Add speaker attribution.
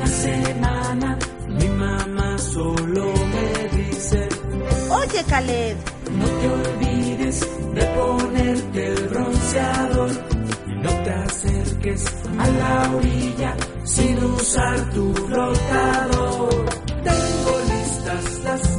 Speaker 1: semana mi mamá solo me dice:
Speaker 2: Oye, Caleb,
Speaker 1: no te olvides de ponerte el bronceador y no te acerques a la orilla sin usar tu flotador. Tengo listas las